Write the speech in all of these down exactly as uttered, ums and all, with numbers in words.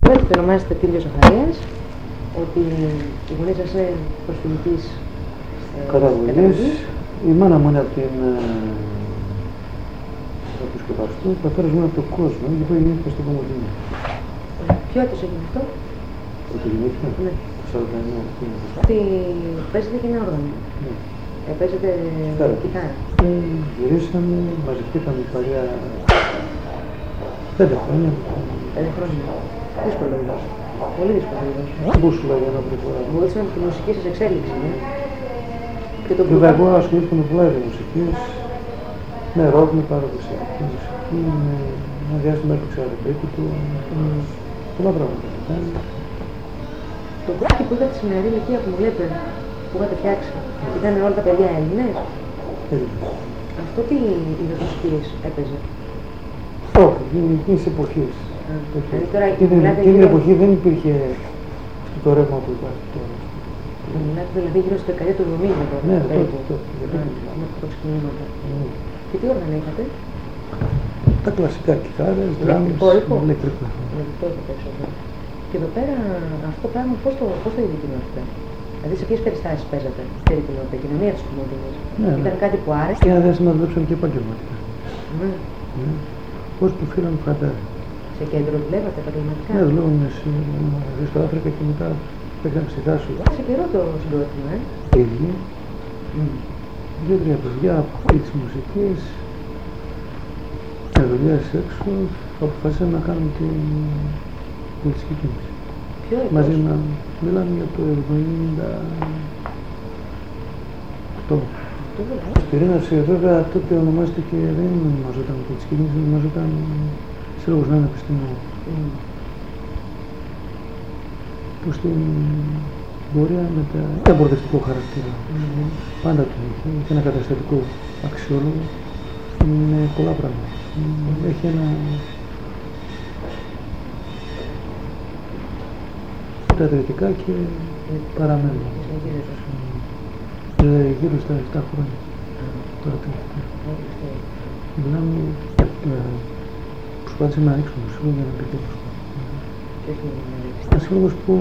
Είπατε ότι ονομάζετε Τίλιος Ζαχαρίας, ότι η γονείς σας είναι προσφυγικής καταβολής. Η μάνα μου είναι από την από του Σκεπαστού, ο πατέρας μου είναι από τον κόσμο, γιατί γεννήθηκα στην Κομωτινή. Ποιο έτος έγινε αυτό? Ότι γεννήθηκα? Ναι. Το σαράντα εννέα. Ότι παίζετε και ένα όργανο. Ναι. Ε, παίζετε κιθάρα. Ε, γυρίσαμε, μαζευτήκαμε παλιά πέντε χρόνια. Πέντε χρόνια. Δύσκολο είναι. Πολύ δύσκολο είναι. Μπούσουλα για να βρει φορά. Βοήθησαν τη μουσική σας εξέλιξη, ναι. Και το Βέβαια, εγώ ασχολήθηκα με πολλά είδη μουσικής, με ροκ, με παραδοσιακή μουσική, με ένα διάστημα έπαιξα ρεμπέτικο, πολλά πράγματα. Το κομμάτι που είχατε στη σημερινή ηλικία που μου λέτε, που είχατε φτιάξει, ήταν όλα τα παιδιά Έλληνες. Έλληνες. Αυτό τι είδος μουσικής έπαιζε? Όχι, εκείνης της εποχής. Εκείνη την εποχή δεν υπήρχε το ρεύμα που υπάρχει τώρα. Μιλάτε δηλαδή γύρω στη δεκαετία του εβδομήντα τώρα. Ναι, τότε, τότε. Με τα ξεκινήματα. Και τι όργανα είχατε? Τα κλασικά κιθάρες, δράμες, ηλεκτρικό. Και εδώ πέρα αυτό το πράγμα πώς το, πώς το είδε η κοινότητα? Δηλαδή σε ποιες περιστάσεις παίζατε στην κοινότητα, η κοινωνία της Κομωτινής? Ναι, ήταν ναι. κάτι που άρεσε? Και ένα διάστημα δουλέψαμε και επαγγελματικά. Ναι. Ναι. Πώς που φύγαμε φαντάρι. Σε κέντρο δουλεύατε επαγγελματικά? Ναι, δουλεύαμε στο Αφρικα και μετά πήγαμε στη Θάσο. Σε καιρό το συγκρότημα, ε? Ίδιοι. Δύο-τρία παιδιά από της μουσικής, με δουλειές έξω, αποφασίσαμε να κάνουμε την πολιτική κίνηση. Ποιο έτος? Μαζί να μιλάμε για το εβδομήντα οκτώ. Η πυρήναση βέβαια τότε ονομάστηκε, δεν ονομαζόταν πολιτική κίνηση, ονομαζόταν Σύλλογος Νέων Επιστήμων. Mm. Που στην πορεία με τα εμπορευτικό χαρακτήρα. Mm-hmm. Πάντα το έχει, έχει ένα καταστατικό αξιόλογο με πολλά πράγματα. Mm-hmm. Έχει ένα τα ιδρυτικά και παραμένουν. Mm-hmm. Ε, γύρω στα επτά χρόνια. Mm-hmm. Τώρα τελευταία. Mm-hmm. Μιλάμε, ε, προσπάθησε να ρίξουμε το σύλλογο για να πει τέλος. Ένας σύλλογος που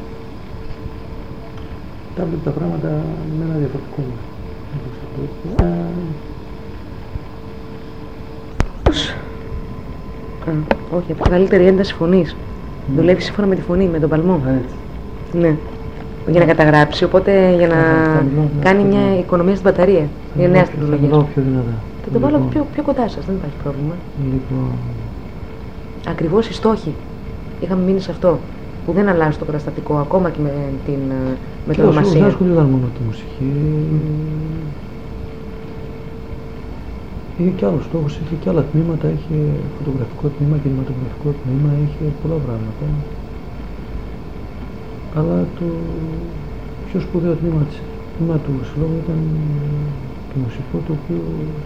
τα βλέπει τα πράγματα με ένα διαφορετικό μόντο. Όχι, από καλύτερη ένταση φωνής. Mm. Δουλεύει σύμφωνα με τη φωνή, με τον παλμό. Έτσι. Ναι. Για να καταγράψει, οπότε για να yeah, κάνει yeah, μια yeah. οικονομία στην μπαταρία. Είναι νέας τεχνολογίας. Θα το πιο δυνατά. Θα το βάλω πιο, πιο κοντά σας, δεν υπάρχει πρόβλημα. Λοιπόν. Ακριβώς οι στόχοι. Είχαμε μείνει σε αυτό. Που δεν αλλάζει το καταστατικό ακόμα και με την μετονομασία. Δεν ασχολούνταν μόνο τη μουσική. Mm. Είχε και άλλους στόχους, είχε και άλλα τμήματα, είχε φωτογραφικό τμήμα, κινηματογραφικό τμήμα, είχε πολλά πράγματα. Αλλά το πιο σπουδαίο τμήμα, τμήμα του συλλόγου ήταν το μουσικό, το οποίο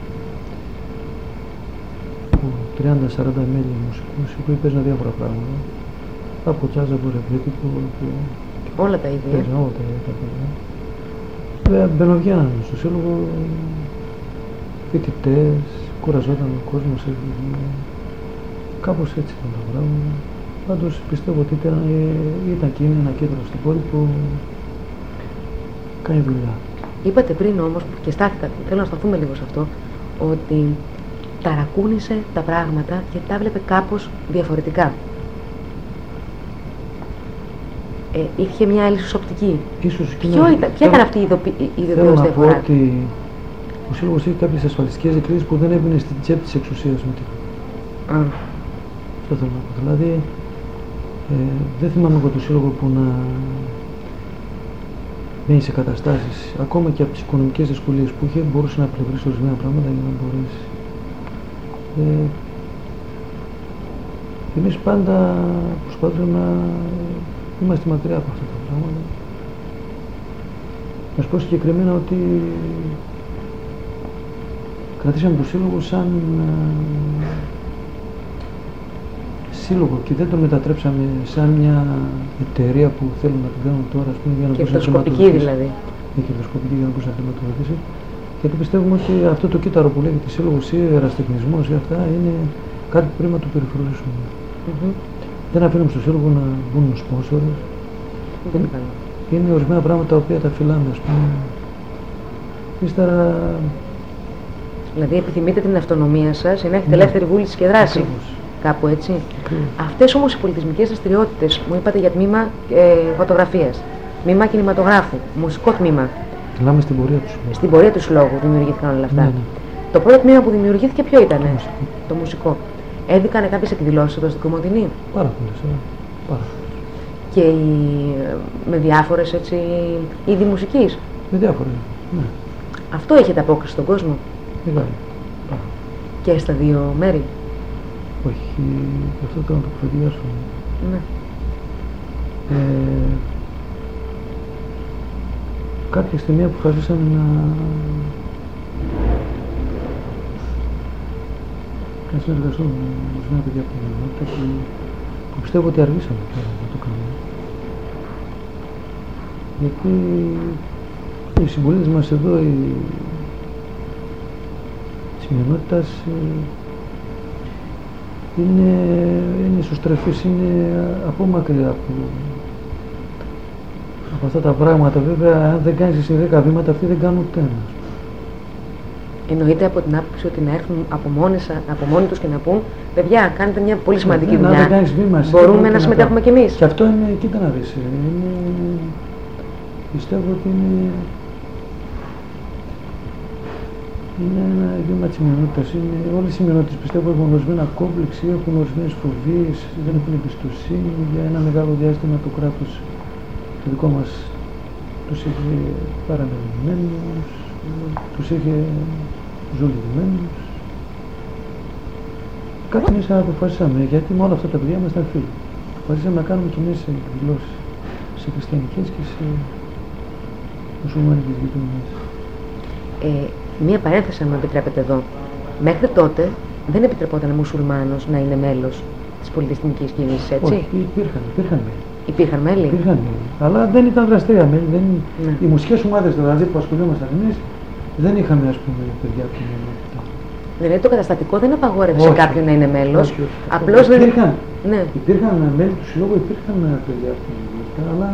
από τριάντα με σαράντα μέλη μουσικούς, οι οποίοι παίζαν διάφορα πράγματα. Από τζάζ, από ρεμπέτικο, από... όλα τα ίδια. Παίζαν όλα τα ίδια. Βέβαια μπαινοβγαίναν στο σύλλογο φοιτητές, κουραζόταν ο κόσμος, έφυγε. Κάπως έτσι ήταν τα πράγματα. Πάντως πιστεύω ότι ήταν, ήταν και είναι ένα κέντρο στην πόλη που κάνει δουλειά. Είπατε πριν όμως, και στάθηκα, θέλω να σταθούμε λίγο σε αυτό, ότι ταρακούνησε τα πράγματα και τα βλέπε κάπως διαφορετικά. Ε, είχε μια άλλη οπτική. Ίσως Ποιο να... ήταν, ποια ήταν αυτή η ειδοποιώς διαφορά? Θέλω να πω ότι ο Σύλλογος είχε κάποιες ασφαλιστικές δικλείδες που δεν έμπαινε στην τσέπη της εξουσίας με τίποτα. Α. Αυτό θέλω να πω. Δηλαδή, ε, δεν θυμάμαι εγώ το Σύλλογο που να μένει σε καταστάσεις, ακόμα και από τις οικονομικές δυσκολίες που είχε, μπορούσε να πλευρίσει ορισμένα πράγματα για να μπορέσει. Ε, εμείς πάντα προσπαθούμε να είμαστε μακριά από αυτά τα πράγματα. Να σου πω συγκεκριμένα ότι κρατήσαμε το Σύλλογο σαν uh, σύλλογο και δεν το μετατρέψαμε σαν μια εταιρεία που θέλουν να την κάνουν τώρα, ας πούμε, για να μπορούσε να χρηματοδοτήσει. Δηλαδή. Είναι κερδοσκοπική για να μπορούσε να χρηματοδοτήσει. Γιατί πιστεύουμε ότι αυτό το κύτταρο που λέγεται σύλλογος ή ερασιτεχνισμός ή αυτά είναι κάτι που πρέπει να το περιφρονήσουμε. Mm-hmm. Δεν αφήνουμε στο σύλλογο να μπουν σπόνσορες. Δεν είναι καλό. Είναι ορισμένα πράγματα τα οποία τα φυλάμε, ας πούμε. Ύστερα. Δηλαδή επιθυμείτε την αυτονομία σας, να έχετε Ναι. ελεύθερη βούληση και δράση. Ακριβώς. Κάπου έτσι. Ακριβώς. Αυτές όμως οι πολιτισμικές δραστηριότητες, μου είπατε για τμήμα ε, φωτογραφίας, τμήμα κινηματογράφου, μουσικό τμήμα. Μιλάμε στην πορεία του συλλόγου. Στην πορεία του συλλόγου δημιουργήθηκαν όλα αυτά. Ναι, ναι. Το πρώτο τμήμα που δημιουργήθηκε ποιο ήταν? Το μουσικό. Το μουσικό. Έδικανε κάποιες εκδηλώσεις εδώ στην Κομοτηνή. Πάρα πολλές. ε. Πάρα πολλές. Και οι, με διάφορες έτσι είδη μουσικής. Με διάφορα. Ναι. Αυτό έχει απόκριση στον κόσμο Μεγάλη. Πάρα. και στα δύο μέρη. Όχι, γι' αυτό θέλω να το κουβεντιάσω. Ναι. Ε, κάποια στιγμή αποφασίσαμε να να συνεργαστούμε με ορισμένα παιδιά από την κοινότητα που, που πιστεύω ότι αργήσαμε τώρα να το κάνουμε. Γιατί οι συμπολίτες μας εδώ, οι της μειονότητας, ε, είναι, είναι ισοστρεφείς, είναι από μακριά από, από αυτά τα πράγματα. Βέβαια, αν δεν κάνεις εσύ δέκα βήματα, αυτοί δεν κάνουν ούτε ένα. Εννοείται από την άποψη ότι να έρθουν από μόνοι, σα- από μόνοι τους και να πούν παιδιά, κάνετε μια πολύ σημαντική Ναι, αν δουλειά. δεν κάνεις βήμα, εσύ Μπορούμε δεν να μπορεί συμμετέχουμε κι κάνεις. εμείς. Και αυτό είναι, κοίτα να δεις, ε, είναι, πιστεύω ότι είναι, είναι ένα βήμα της μειονότητας. Είναι, όλες οι μειονότητες πιστεύω έχουν ορισμένα κόμπλεξ, έχουν ορισμένες φοβίες, δεν έχουν εμπιστοσύνη. Για ένα μεγάλο διάστημα το κράτος το δικό μας τους είχε παραμελημένους, τους είχε ζολισμένους. Κάποια μέσα αποφασίσαμε, γιατί με όλα αυτά τα παιδιά ήμασταν φίλοι. Αποφασίσαμε να κάνουμε κοινές εκδηλώσεις σε χριστιανικές και σε μουσουλμανικές γειτονιές. Ε, μία παρένθεση, αν μου επιτρέπετε εδώ. Μέχρι τότε δεν επιτρεπόταν μουσουλμάνος να είναι μέλος της πολιτιστικής κίνησης, έτσι. Όχι, υπήρχαν, υπήρχαν μέλη. Υπήρχαν μέλη. Υπήρχαν μέλη. Αλλά δεν ήταν δραστήρια μέλη. Δεν... Ναι. Οι μουσικές ομάδες δηλαδή που ασχολιόμασταν εμείς δεν είχαμε, ας πούμε, παιδιά από την μειονότητα. Δηλαδή το καταστατικό δεν απαγόρευσε Όχι. κάποιον να είναι μέλος. Όχι, όχι. Απλώς δεν. Υπήρχαν, Ναι. υπήρχαν μέλη του συλλόγου, υπήρχαν παιδιά από την μειονότητα, αλλά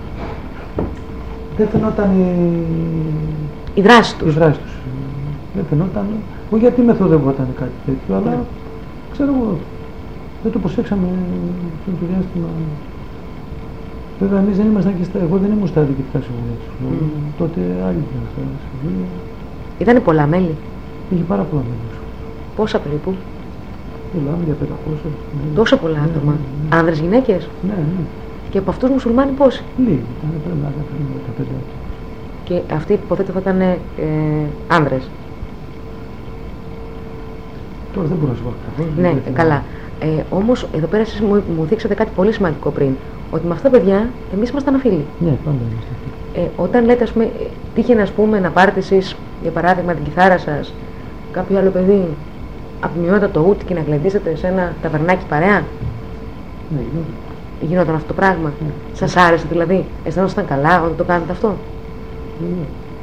δεν φαινόταν η, Η δράση η τους. δράση τους. Δεν φαινόταν, όχι γιατί μεθοδευόταν κάτι τέτοιο, αλλά Ναι. ξέρω εγώ, δεν το προσέξαμε αυτό το διάστημα. Βέβαια, εμείς δεν ήμασταν και στα, εγώ δεν ήμουν στα διοικητικά συμβούλια του συλλόγου. Mm. Τότε άλλοι ήταν στα συμβούλια. Ήτανε πολλά μέλη. Είχε πάρα πολλά μέλη. Πόσα περίπου. Μιλάμε για πεντακόσια. Ναι. Τόσα πολλά Ναι, άτομα. ναι, ναι. Άνδρες, γυναίκες. Ναι, ναι. Και από αυτούς μουσουλμάνοι πόσοι. Λίγοι. Ήταν πρέπει να ήταν δεκαπέντε άτομα. Και αυτοί υποθέτω θα ήταν ε, άνδρες. Τώρα δεν μπορώ να σου πω ακριβώς. Ναι, δεν θυμάμαι. καλά. Ε, όμως εδώ πέρα εσείς μου, μου δείξατε κάτι πολύ σημαντικό πριν. Ότι με αυτά τα παιδιά εμείς ήμασταν φίλοι. Ναι, πάντα είμαστε φίλοι. Ε, όταν λέτε, ας πούμε, ε, τύχε να πούμε να πάρετε εσείς, για παράδειγμα, την κιθάρα σας, κάποιο άλλο παιδί από τη μειότητα το ούτ και να γλεντήσετε σε ένα ταβερνάκι παρέα, Ναι, γινόταν. γινόταν αυτό το πράγμα. Ναι. Σας άρεσε δηλαδή, αισθάνοσταν καλά όταν το κάνετε αυτό. Ναι.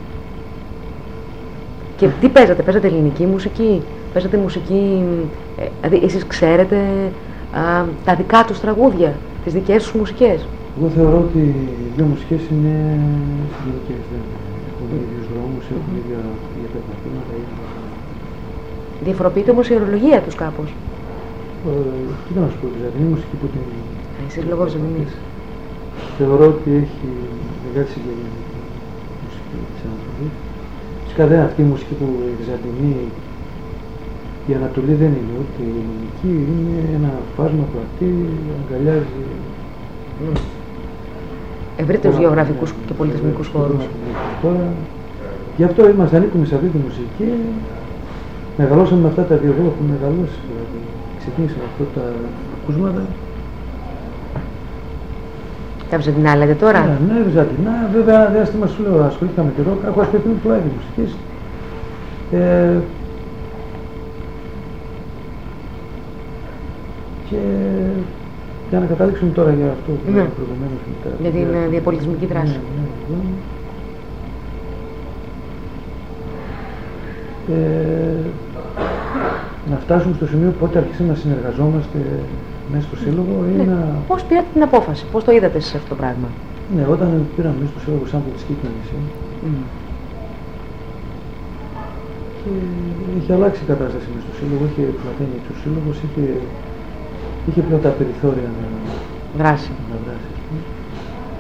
Και τι παίζατε, παίζατε ελληνική μουσική, παίζατε μουσική, ε, δηλαδή εσείς ξέρετε α, τα δικά τους τραγούδια, τις δικές τους μουσικές. Εγώ θεωρώ ότι οι δύο μουσικές είναι συλλογικές. Έχουν ίδιους δρόμους, έχουν ίδια ίδια περπατήματα. ίδια- Διαφοροποιείται όμως η ορολογία τους κάπως. Ε, Τι να σου πω, δηλαδή, είναι η μουσική που την. Α, εσείς λόγω Βυζαντινής. Θεωρώ ότι έχει μεγάλη συγγένεια με τη μουσική της Ανατολής. Φυσικά δεν αυτή η μουσική που η Βυζαντινή, η Ανατολή δεν είναι ούτε η ελληνική, είναι ένα φάσμα πλατή, αγκαλιάζει. Ευρύτερους πολλά- γεωγραφικούς ναι, και πολιτισμικούς ναι, χώρους. Τώρα, γι' αυτό είμαστε ανήκουμε σε αυτή τη μουσική. Μεγαλώσαμε με αυτά τα δύο που έχουμε μεγαλώσει. Δηλαδή, ξεκίνησαμε αυτά τα ακούσματα. Τα Βυζαντινά λέτε τώρα. Ναι, ναι, Βυζαντινά. Βέβαια, διάστημα σου λέω, ασχολήθηκα με τη ροκ. Έχω ασχοληθεί με πολλά είδη μουσικής. Ε, και για να καταλήξουμε τώρα για αυτό που Ναι. είπα προηγουμένως με τα Για την, παιδιά. ε, διαπολιτισμική δράση. Ναι, ναι, ναι. Ε, να φτάσουμε στο σημείο πότε αρχίσαμε να συνεργαζόμαστε μέσα στο σύλλογο ή Ναι. να... Πώς πήρατε την απόφαση, πώς το είδατε εσείς αυτό το πράγμα? Ναι, όταν πήραμε μέσα στο σύλλογο σαν πολιτική κίνηση, Mm. και είχε αλλάξει η κατάσταση μέσα στο σύλλογο, είχε πλατείνει ο σύλλογος, είχε, είχε πλέον τα περιθώρια να Δράση. να δράσει.